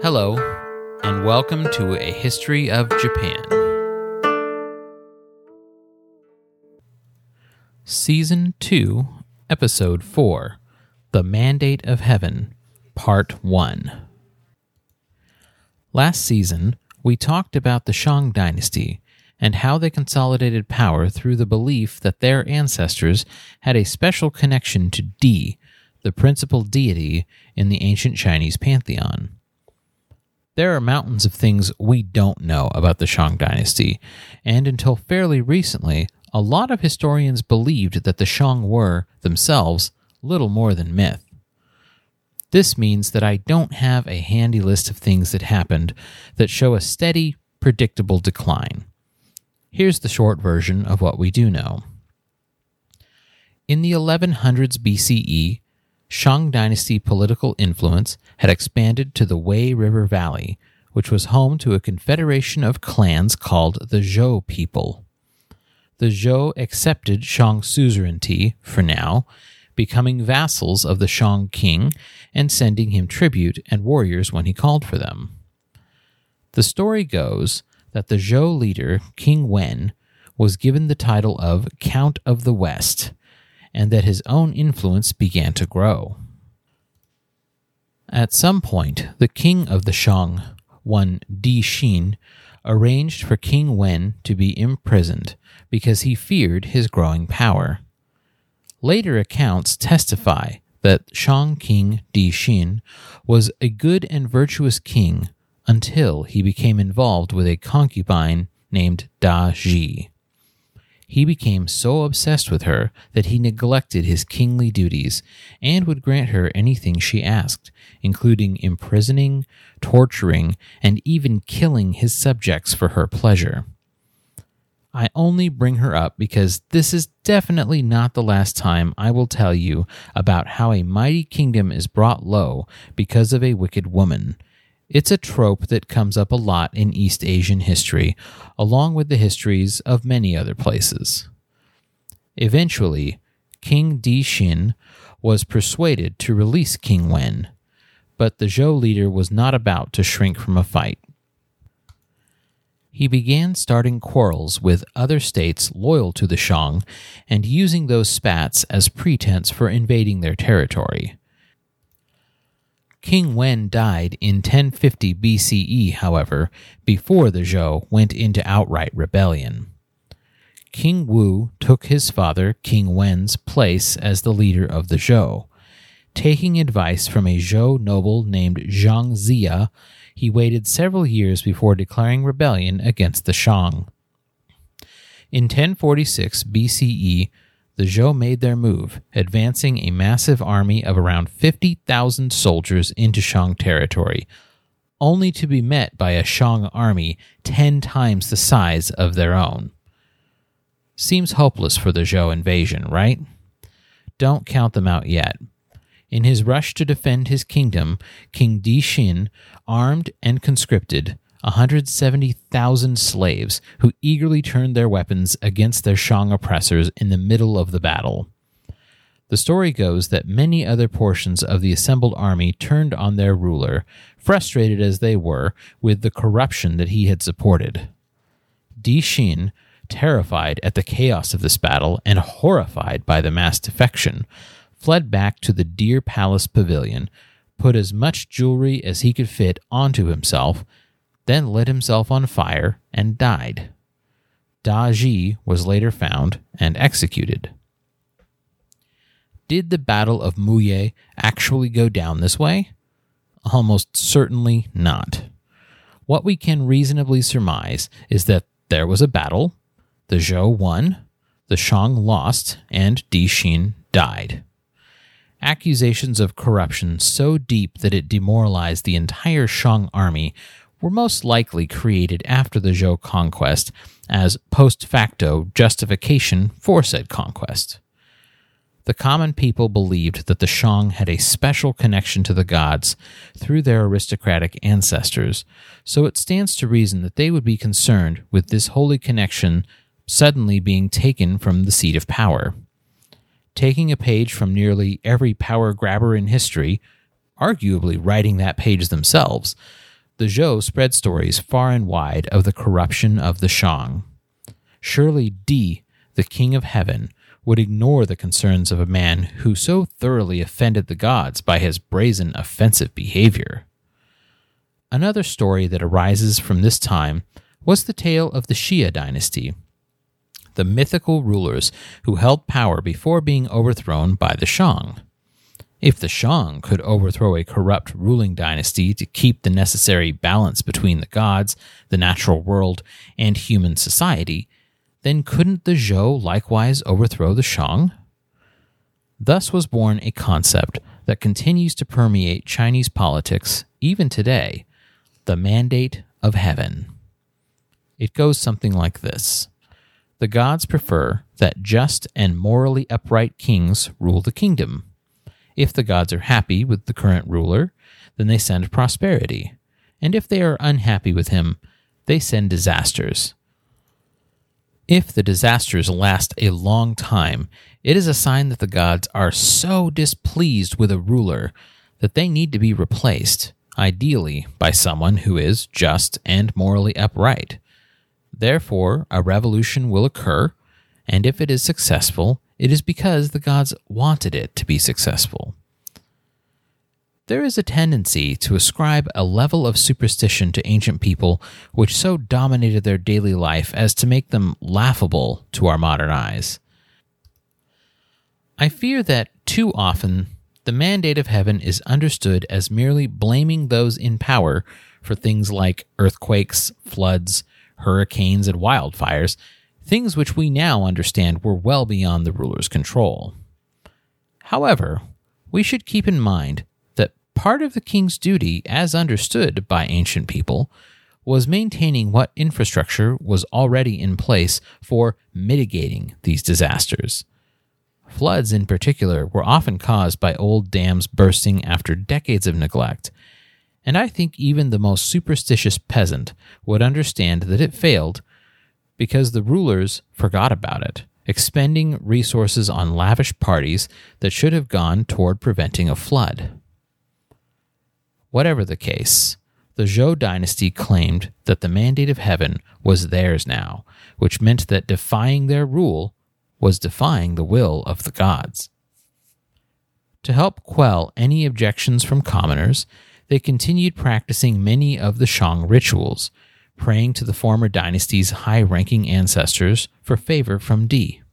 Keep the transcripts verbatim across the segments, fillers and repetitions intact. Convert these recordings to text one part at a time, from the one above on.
Hello, and welcome to A History of Japan. Season two, Episode four, The Mandate of Heaven, Part one. Last season, we talked about the Shang dynasty and how they consolidated power through the belief that their ancestors had a special connection to Di, the principal deity in the ancient Chinese pantheon. There are mountains of things we don't know about the Shang dynasty, and until fairly recently, a lot of historians believed that the Shang were, themselves, little more than myth. This means that I don't have a handy list of things that happened that show a steady, predictable decline. Here's the short version of what we do know. In the eleven hundreds B C E, Shang dynasty political influence had expanded to the Wei River Valley, which was home to a confederation of clans called the Zhou people. The Zhou accepted Shang suzerainty for now, becoming vassals of the Shang king and sending him tribute and warriors when he called for them. The story goes that the Zhou leader, King Wen, was given the title of Count of the West, and that his own influence began to grow. At some point, the king of the Shang, one Di Xin, arranged for King Wen to be imprisoned because he feared his growing power. Later accounts testify that Shang King Di Xin was a good and virtuous king until he became involved with a concubine named Da Ji. He became so obsessed with her that he neglected his kingly duties and would grant her anything she asked, including imprisoning, torturing, and even killing his subjects for her pleasure. I only bring her up because this is definitely not the last time I will tell you about how a mighty kingdom is brought low because of a wicked woman. It's a trope that comes up a lot in East Asian history, along with the histories of many other places. Eventually, King Di Xin was persuaded to release King Wen, but the Zhou leader was not about to shrink from a fight. He began starting quarrels with other states loyal to the Shang and using those spats as pretense for invading their territory. King Wen died in ten fifty B C E, however, before the Zhou went into outright rebellion. King Wu took his father, King Wen's, place as the leader of the Zhou. Taking advice from a Zhou noble named Zhang Zia, he waited several years before declaring rebellion against the Shang. In ten forty-six B C E, the Zhou made their move, advancing a massive army of around fifty thousand soldiers into Shang territory, only to be met by a Shang army ten times the size of their own. Seems hopeless for the Zhou invasion, right? Don't count them out yet. In his rush to defend his kingdom, King Di Xin armed and conscripted one hundred seventy thousand slaves who eagerly turned their weapons against their Shang oppressors in the middle of the battle. The story goes that many other portions of the assembled army turned on their ruler, frustrated as they were with the corruption that he had supported. Di Xin, terrified at the chaos of this battle and horrified by the mass defection, fled back to the Deer Palace Pavilion, put as much jewelry as he could fit onto himself, then lit himself on fire and died. Da Ji was later found and executed. Did the Battle of Muye actually go down this way? Almost certainly not. What we can reasonably surmise is that there was a battle, the Zhou won, the Shang lost, and Di Xin died. Accusations of corruption so deep that it demoralized the entire Shang army were most likely created after the Zhou conquest as post facto justification for said conquest. The common people believed that the Shang had a special connection to the gods through their aristocratic ancestors, so it stands to reason that they would be concerned with this holy connection suddenly being taken from the seat of power. Taking a page from nearly every power grabber in history, arguably writing that page themselves, the Zhou spread stories far and wide of the corruption of the Shang. Surely Di, the king of heaven, would ignore the concerns of a man who so thoroughly offended the gods by his brazen, offensive behavior. Another story that arises from this time was the tale of the Xia dynasty, the mythical rulers who held power before being overthrown by the Shang. If the Shang could overthrow a corrupt ruling dynasty to keep the necessary balance between the gods, the natural world, and human society, then couldn't the Zhou likewise overthrow the Shang? Thus was born a concept that continues to permeate Chinese politics even today, the Mandate of Heaven. It goes something like this. The gods prefer that just and morally upright kings rule the kingdom. If the gods are happy with the current ruler, then they send prosperity, and if they are unhappy with him, they send disasters. If the disasters last a long time, it is a sign that the gods are so displeased with a ruler that they need to be replaced, ideally by someone who is just and morally upright. Therefore, a revolution will occur, and if it is successful, it is because the gods wanted it to be successful. There is a tendency to ascribe a level of superstition to ancient people which so dominated their daily life as to make them laughable to our modern eyes. I fear that too often the Mandate of Heaven is understood as merely blaming those in power for things like earthquakes, floods, hurricanes, and wildfires, things which we now understand were well beyond the ruler's control. However, we should keep in mind that part of the king's duty, as understood by ancient people, was maintaining what infrastructure was already in place for mitigating these disasters. Floods, in particular, were often caused by old dams bursting after decades of neglect, and I think even the most superstitious peasant would understand that it failed because the rulers forgot about it, expending resources on lavish parties that should have gone toward preventing a flood. Whatever the case, the Zhou dynasty claimed that the Mandate of Heaven was theirs now, which meant that defying their rule was defying the will of the gods. To help quell any objections from commoners, they continued practicing many of the Shang rituals, praying to the former dynasty's high-ranking ancestors for favor from Di.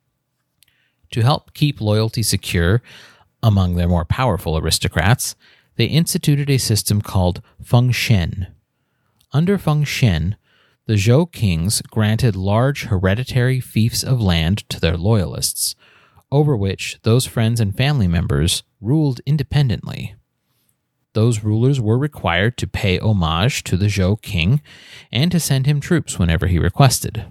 To help keep loyalty secure among their more powerful aristocrats, they instituted a system called Feng Shen. Under Feng Shen, the Zhou kings granted large hereditary fiefs of land to their loyalists, over which those friends and family members ruled independently. Those rulers were required to pay homage to the Zhou king and to send him troops whenever he requested.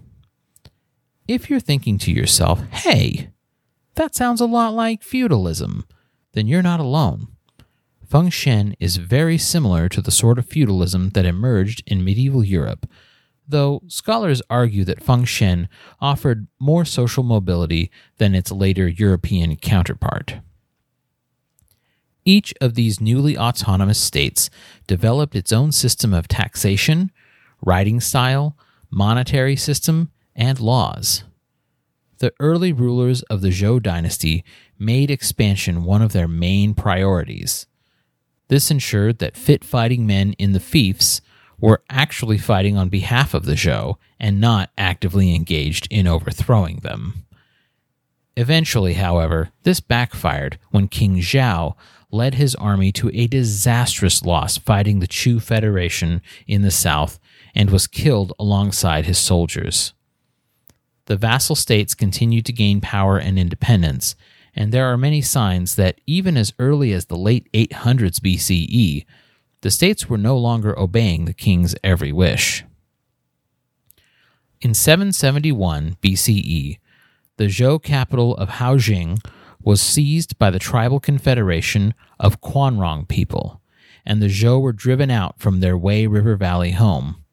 If you're thinking to yourself, hey, that sounds a lot like feudalism, then you're not alone. Feng Shen is very similar to the sort of feudalism that emerged in medieval Europe, though scholars argue that Feng Shen offered more social mobility than its later European counterpart. Each of these newly autonomous states developed its own system of taxation, writing style, monetary system, and laws. The early rulers of the Zhou dynasty made expansion one of their main priorities. This ensured that fit fighting men in the fiefs were actually fighting on behalf of the Zhou and not actively engaged in overthrowing them. Eventually, however, this backfired when King Zhao led his army to a disastrous loss fighting the Chu Federation in the south and was killed alongside his soldiers. The vassal states continued to gain power and independence, and there are many signs that even as early as the late eight hundreds B C E, the states were no longer obeying the king's every wish. In seven seventy-one B C E, the Zhou capital of Haojing was seized by the tribal confederation of Quanrong people, and the Zhou were driven out from their Wei River Valley home.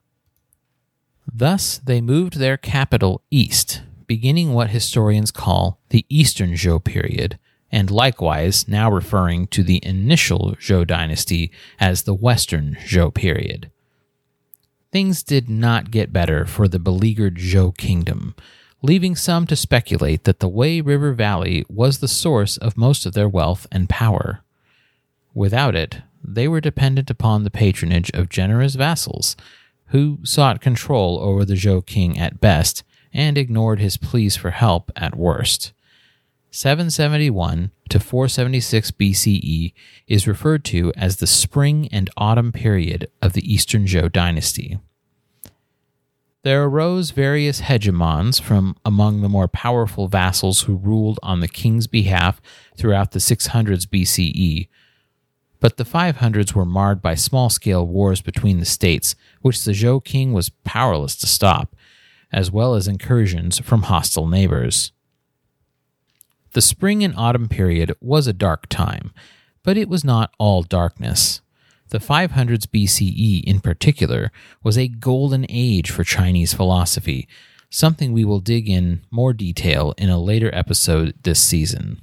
Thus, they moved their capital east, beginning what historians call the Eastern Zhou period, and likewise now referring to the initial Zhou dynasty as the Western Zhou period. Things did not get better for the beleaguered Zhou kingdom, leaving some to speculate that the Wei River Valley was the source of most of their wealth and power. Without it, they were dependent upon the patronage of generous vassals, who sought control over the Zhou king at best and ignored his pleas for help at worst. seven seventy-one to four seventy-six B C E is referred to as the spring and autumn period of the Eastern Zhou dynasty. There arose various hegemons from among the more powerful vassals who ruled on the king's behalf throughout the six hundreds B C E, but the five hundreds were marred by small-scale wars between the states, which the Zhou king was powerless to stop, as well as incursions from hostile neighbors. The spring and autumn period was a dark time, but it was not all darkness. The five hundreds B C E in particular was a golden age for Chinese philosophy, something we will dig in more detail in a later episode this season.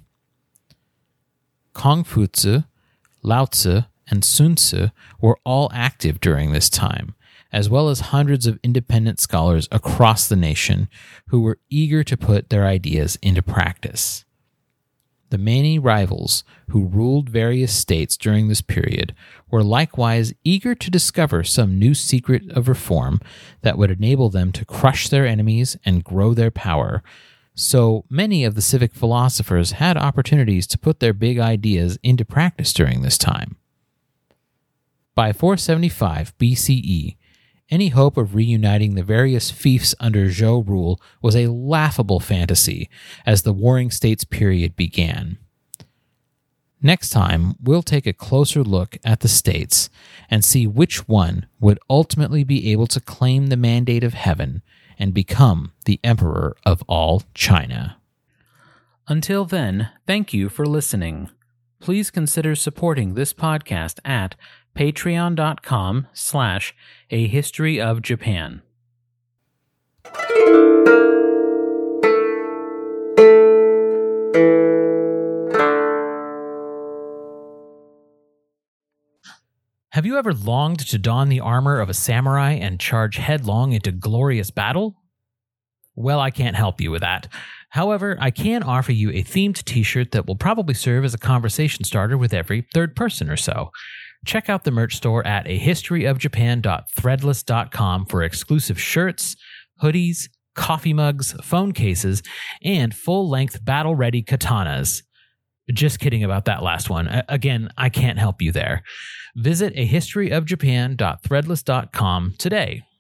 Kongfuzi, Laozi, and Sun Tzu were all active during this time, as well as hundreds of independent scholars across the nation who were eager to put their ideas into practice. The many rivals who ruled various states during this period were likewise eager to discover some new secret of reform that would enable them to crush their enemies and grow their power, so many of the civic philosophers had opportunities to put their big ideas into practice during this time. By four seventy-five B C E, any hope of reuniting the various fiefs under Zhou rule was a laughable fantasy as the Warring States period began. Next time, we'll take a closer look at the states and see which one would ultimately be able to claim the mandate of heaven and become the emperor of all China. Until then, thank you for listening. Please consider supporting this podcast at patreon.com slash a history of Japan. Have you ever longed to don the armor of a samurai and charge headlong into glorious battle? Well, I can't help you with that. However, I can offer you a themed t-shirt that will probably serve as a conversation starter with every third person or so. Check out the merch store at a history of japan dot threadless dot com for exclusive shirts, hoodies, coffee mugs, phone cases, and full-length battle-ready katanas. Just kidding about that last one. Again, I can't help you there. Visit a history of japan dot threadless dot com today